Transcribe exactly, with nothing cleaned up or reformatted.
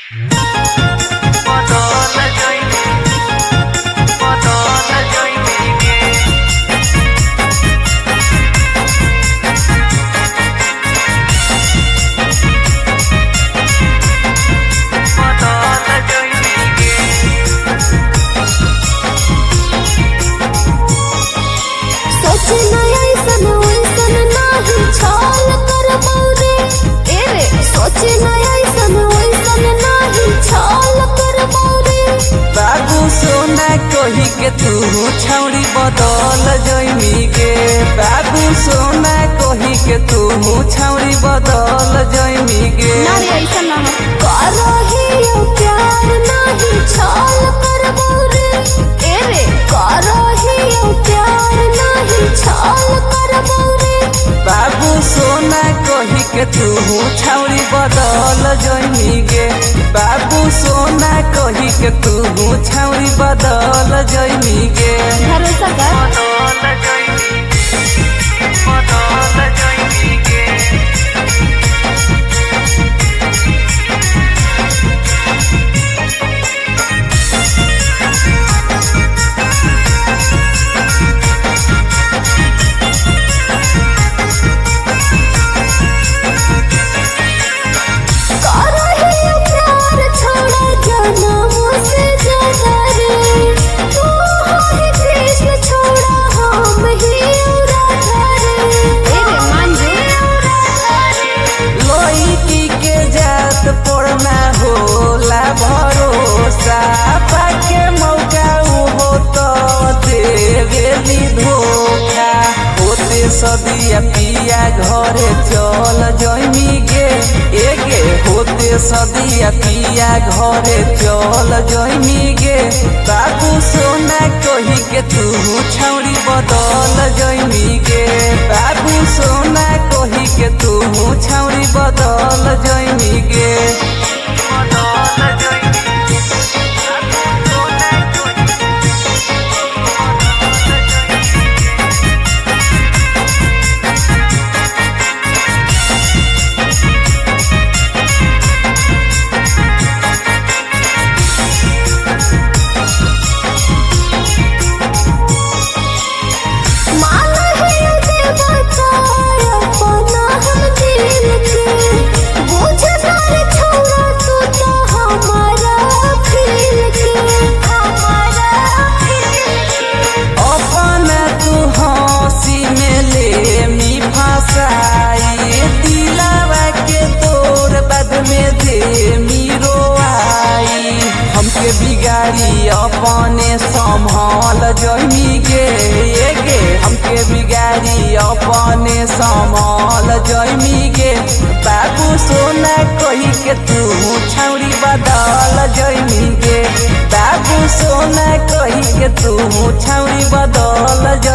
कही के तू छौड़ी बदल जइमी गे बाबू सोना कही के तू छौड़ी बदल जइमी गे नारे ऐसा ना करहियो प्यार नहीं छल करबो रे ए रे करहियो प्यार नहीं छल करबो रे बाबू सोना कही के तू छौड़ी बदल जइमी गे बाबू सोना कही के तू छौड़ी बदल जइमी गे भरोसा कर बदल जइमी बदल जइमी गे सदिया पिया घरे चल जइमी गे एगे होते सदिया पिया घरे चल जइमी गे बाबू सोना कही के तू छौड़ी बदल जइमी गे बाबू सोना कही के तू छौड़ी बदल जइमी गे बदल जइमी बिगाड़ी अपने संभाल जइमी गे गे हमके बिगाड़ी अपने संभाल जइमी गे बाबू सोना कही के तू छौड़ी बदल जइमी गे बाबू सोना कही के तू छौड़ी बदल